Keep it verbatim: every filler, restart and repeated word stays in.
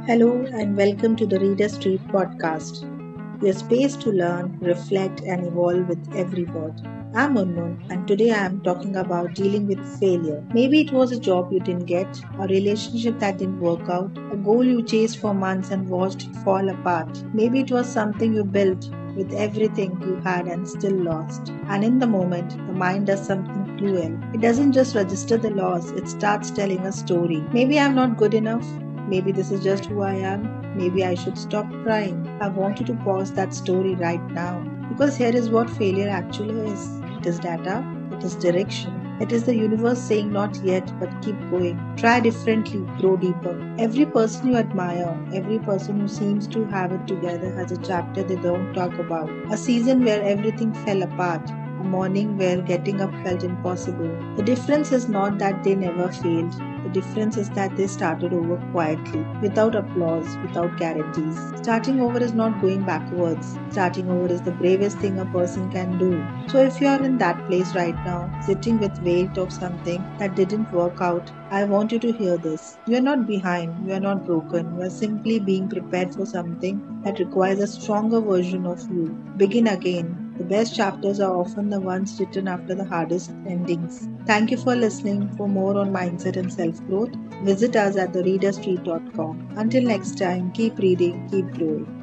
Hello and welcome to the Reader Street podcast, your space to learn, reflect, and evolve with every word. I'm Unmun, and today I am talking about dealing with failure. Maybe it was a job you didn't get, a relationship that didn't work out, a goal you chased for months and watched it fall apart. Maybe it was something you built with everything you had and still lost. And in the moment, the mind does something cruel. It doesn't just register the loss, it starts telling a story. Maybe I'm not good enough. Maybe this is just who I am. Maybe I should stop trying. I want you to pause that story right now. Because here is what failure actually is it is data, it is direction. It is the universe saying not yet, but keep going. Try differently, grow deeper. Every person you admire, every person who seems to have it together has a chapter they don't talk about. A season where everything fell apart, a morning where getting up felt impossible. The difference is not that they never failed. The difference is that they started over quietly, without applause, without guarantees. Starting over is not going backwards. Starting over is the bravest thing a person can do. So if you are in that place right now, sitting with weight of something that didn't work out, I want you to hear this. You are not behind, you are not broken, you are simply being prepared for something that requires a stronger version of you. Begin again. The best chapters are often the ones written after the hardest endings. Thank you for listening. For more on mindset and self growth, visit us at the reader street dot com. Until next time, keep reading, keep growing.